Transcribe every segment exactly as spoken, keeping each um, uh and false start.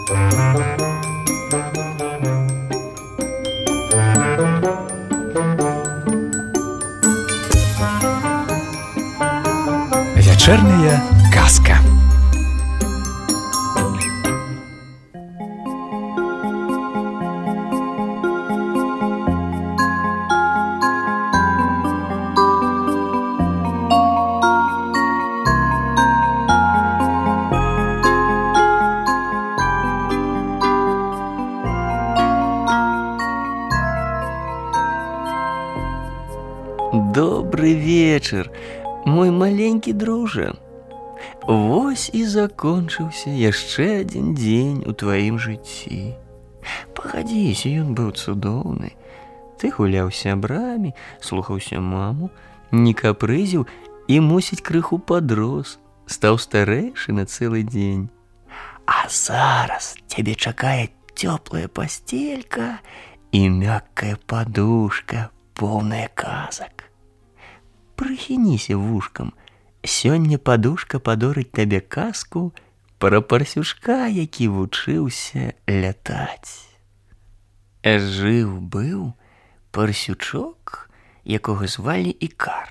Вечерняя казка. Добрый вечер, мой маленькі дружа. Вось і закончыўся яшчэ адзін дзень у тваім жыцці. Пагадзіся, ён быў цудоўны. Ты гуляў з сябрамі, слухаўся маму, не капрызіў і, мусіць, крыху падрос, стаў старэйшы на цэлы дзень. А зараз цябе чакае цёплая пасцелька і мяккая падушка, поўная казак. Прыхініся вушкам. Сёння падушка падорыць табе казку пра парсючка, які вучыўся лятаць. Жыў-быў парсючок, якога звалі Ікар.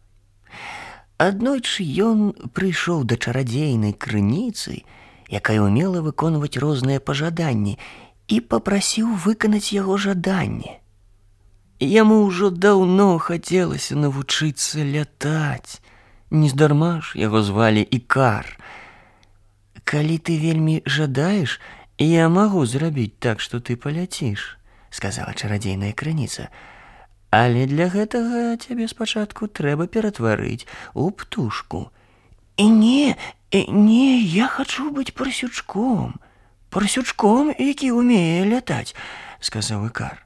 Аднойчы ён прыйшоў да чарадзейнай крыніцы, якая ўмела выконваць розныя пажаданні, і папрасіў выканаць яго жаданне. Яму ўжо даўно хацелася навучыцца лятаць. Нездарма ж яго звалі Ікар. Калі ты вельмі жадаеш, я магу зрабіць так, што ты паляціш, сказала чарадзейная крыніца. Але для гэтага цябе спачатку трэба ператварыць у птушку. І не, не, я хачу быць парсючком. Парсючком, які ўмее лятаць, сказаў Ікар.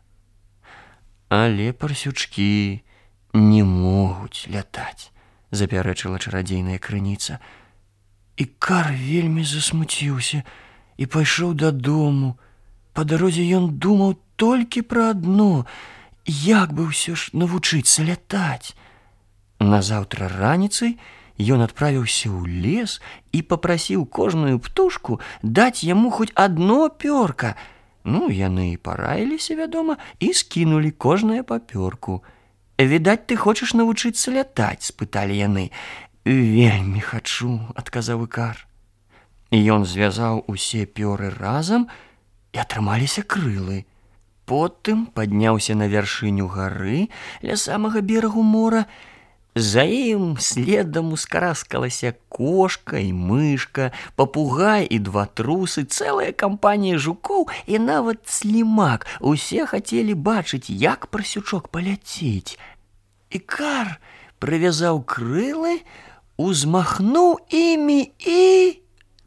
Але парсючкі не могуць лятаць, запярэчыла чарадзейная крыніца. Ікар вельмі засмуціўся і пайшоў дадому. Па дарозе ён думаў толькі пра адно, як бы ўсё ж навучыцца лятаць. Назаўтра раніцай ён адправіўся ў лес і папрасіў кожную птушку даць яму хоць адно пёрка. Ну, яны і параіліся, вядома, і скінулі кожнае па пёрку. «Відаць, ты хочаш навучыцца лятаць?» – спыталі яны. «Вельмі хачу», – адказаў Ікар. Ён звязаў усе пёры разам, і атрымаліся крылы. Потым падняўся на вяршыню гары ля самага берагу мора. За ім следам ускараскалася кошка і мышка, папугай і два трусы, цэлая кампанія жукоў і нават слімак. Усе хацелі бачыць, як парсючок паляціць. Ікар прывязаў крылы, узмахнуў імі і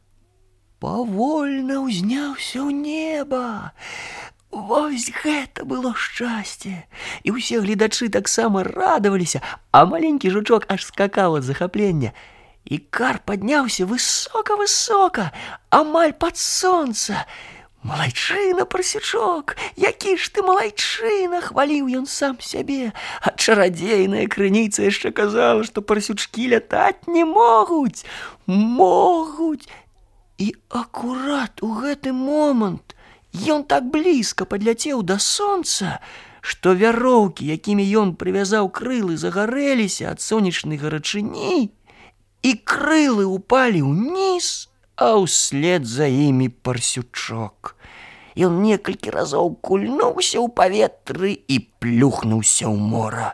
павольна ўзняўся ў неба. Вось гэта было шчасце. І ўсе гледачы таксама радаваліся, а маленькі жучок аж скакаў ад захаплення. Ікар падняўся высока-высока, амаль пад сонца. «Малайчына, парсючок, які ж ты малайчына!» – хваліў ён сам сябе. А чарадзейная крыніца яшчэ казала, што парсючкі лятаць не могуць. Могуць! І акурат у гэты момант ён так блізка падляцеў да сонца, што вяроўкі, якімі ён прывязаў крылы, загарэліся ад сонечнай гарачыні, і крылы ўпалі ўніз, а ўслед за імі парсючок. Ён некалькі разоў кульнуўся ў паветры і плюхнуўся ў мора.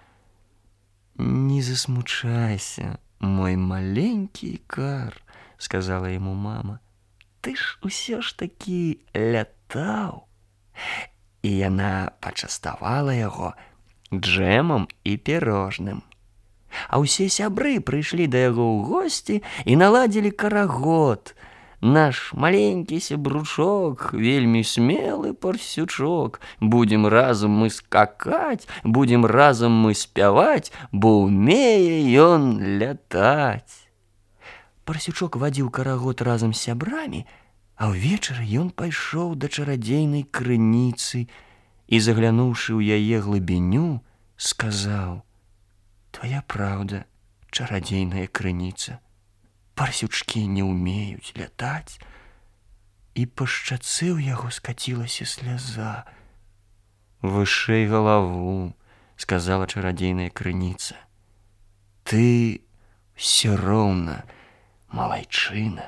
«Не засмучайся, мой маленькі Ікар», – сказала яму мама. «Ты ж усё ж такі лятаў». І яна пачаставала яго джэмам і пірожным. А ўсе сябры прыйшлі да яго ў госці і наладзілі карагод. «Наш маленькі сябручок, вельмі смелы парсючок, будзем разам мы скакаць, будзем разам мы спяваць, бо ўмее ён лятаць». Парсючок вадзіў карагод разам з сябрамі, а ўвечары ён пайшоў да чарадзейнай крыніцы і, заглянуўшы ў яе глыбіню, сказаў: «Твая праўда, чарадзейная крыніца, парсючкі не ўмеюць лятаць, і па шчацы ў яго скацілася сляза. «Вышэй галаву», — сказала чарадзейная крыніца. «Ты ўсё роўна малайчына».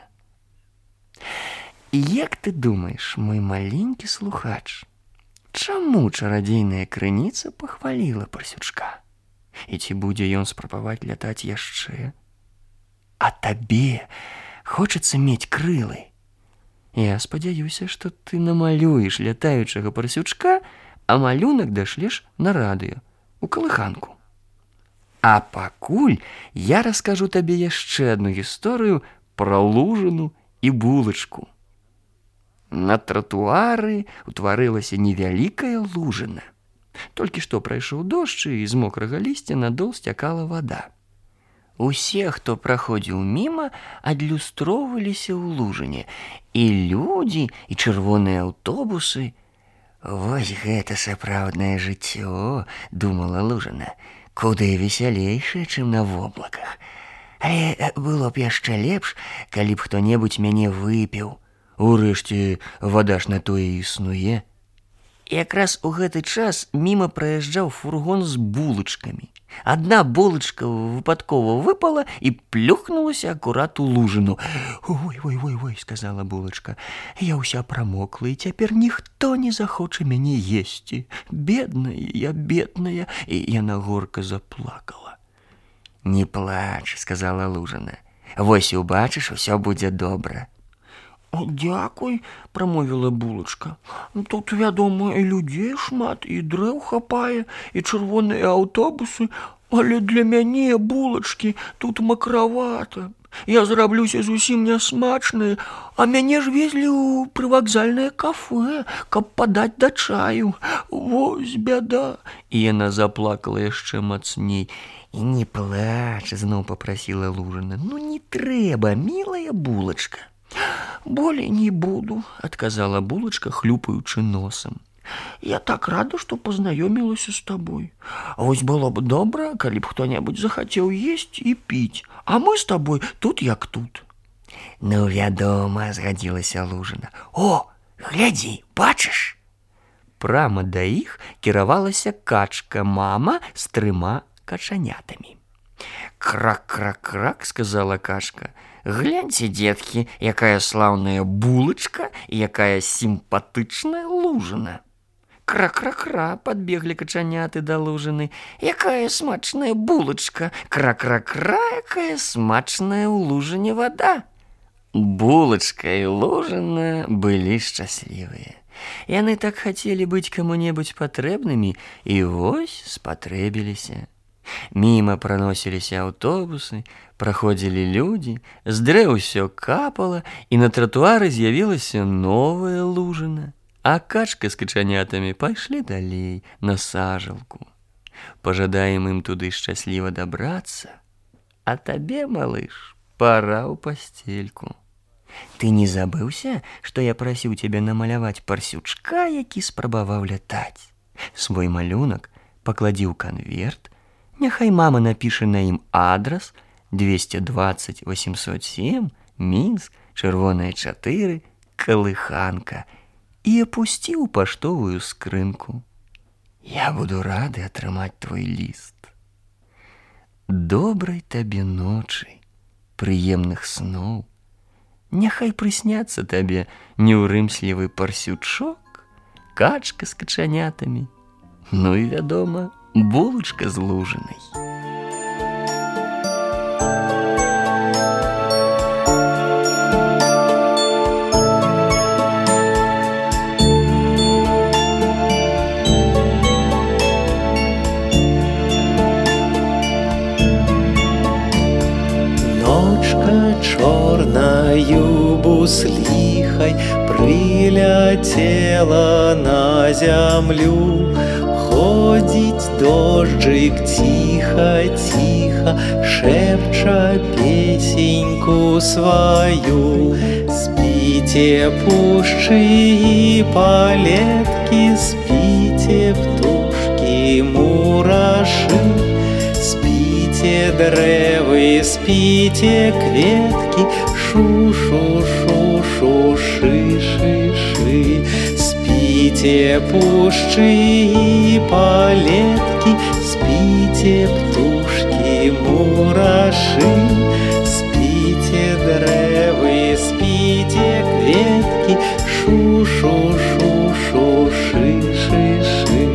Як ты думаеш, мой маленькі слухач, чаму чарадзейная крыніца пахваліла парсючка? І ці будзе ён спрабаваць лятаць яшчэ? А табе хочацца мець крылы. Я спадзяюся, што ты намалюеш лятаючага парсючка, а малюнак дашлеш на радыё, у калыханку. А пакуль я раскажу табе яшчэ адну гісторыю пра лужыну і булачку. На тратуары утварылася невялікая лужына. Толькі што прайшоў дождж, і з мокрага лісця на дол сцякала вада. Усе, хто праходзіў міма, адлюстроўваліся ў лужыне. І людзі, і чырвоныя аўтобусы. «Вось гэта сапраўднае жыццё», — думала лужына, «куды весялейшае, чым на воблаках. Але было б яшчэ лепш, калі б хто-небудзь мяне выпіў. Урэшце, вада ж на тое існуе». Якраз у гэты час міма праязджаў фургон з булачкамі. Адна булачка выпадкова выпала і плюхнулася акурат у лужыну. «Ой, ой, ой, ой», — сказала булачка, «я ўся прамокла, і цяпер ніхто не захоча мяне есці. Бедная я, бедная», і яна горка заплакала. «Не плач», — сказала лужына, «вось убачыш, усё будзе добра». «Дзякуй», — прамовіла булачка. «Тут, вядома, і людзей шмат, і дрэў хапае, і чырвоныя аўтобусы, але для мяне, булачкі, тут макравата. Я зраблюся зусім нясмачная, а мяне ж везлі ў прывакзальнае кафэ, каб падаць да чаю. Вось бяда». І яна заплакала яшчэ мацней. «І не плач», — зноў папрасіла лужына, «ну не трэба, мілая булачка». «Болей не буду», — адказала булачка, хлюпаючы носам. «Я так рада, што пазнаёмілася з табой. Вось было б добра, калі б хто-небудзь захацеў есць і піць, а мы з табой тут як тут». «Ну, вядома», — згадзілася лужына. «О, глядзі, бачыш?» Прама да іх кіравалася качка-мама з трыма качанятамі. «Крак-крак-крак», — сказала качка, «гляньце, дзеткі, якая слаўная булачка і якая сімпатычная лужына». «Кра-кра-кра», — падбеглі качаняты да лужыны, «якая смачная булачка, кра-кра-кра, якая смачная ў лужыне вада». Булачка і лужына былі шчаслівыя. Яны так хацелі быць каму-небудзь патрэбнымі, і вось спатрэбіліся. Міма праносіліся аўтобусы, праходзілі людзі, з дрэў усё капала, і на тратуары з'явілася новая лужына, а качка з качанятамі пайшлі далей на сажалку. Пажадаем ім туды шчасліва дабрацца, а табе, малыш, пара ў пасцельку. Ты не забыўся, што я прасіў цябе намаляваць парсючка, які спрабаваў лятаць? Свой малюнак пакладзі ў канверт, няхай мама напіша на ім адрас двести двадцать восемьсот семь, Мінск, Чырвоная чатыры, Калыханка, і апусці ў паштовую скрынку. Я буду рады атрымаць твой ліст. Добрай табе ночы, прыемных сноў. Няхай прысняцца табе неўрымслівы парсючок, качка з качанятамі, ну і, вядома, булачка з лужынай. Ночка чорнаю бусліхай прыляцела на зямлю. Ходзіць дожджык ціха-ціха, шэпча песеньку сваю. Спіце пушчы і палеткі, спіце птушкі мурашы, спіце дрэвы, спіце кветкі, шу-шу-шу-шу-шыш. Спите пушчы і палеткі, спите птушкі, мурашы, спите дрэвы, спите кветкі, шу-шу-шу-шу, ши-ши-ши.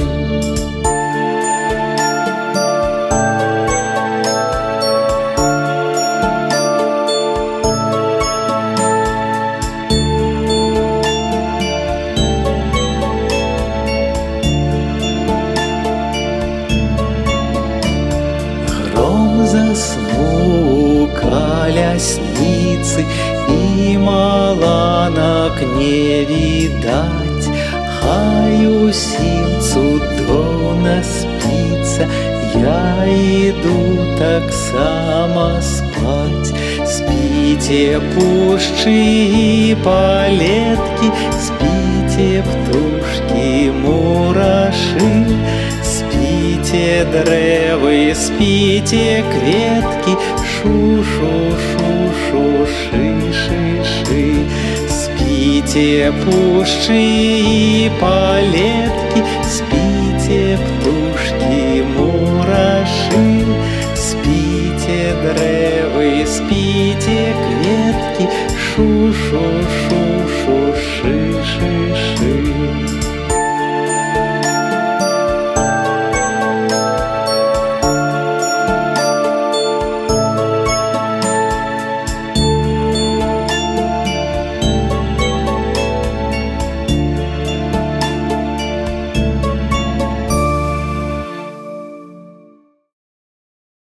Заснул колясницы, и маланок не видать. Хай усім цудоўна спится, я иду так само спать. Спите пушчы и палетки, спите птушки, мураши, спите дрэвы, спите кветкі, шу-шу-шу-шу, ши-ши-ши. Спите пушчы і палеткі, спите птушкі, мурашы, спите дрэвы, спите кветкі, шу-шу-шу.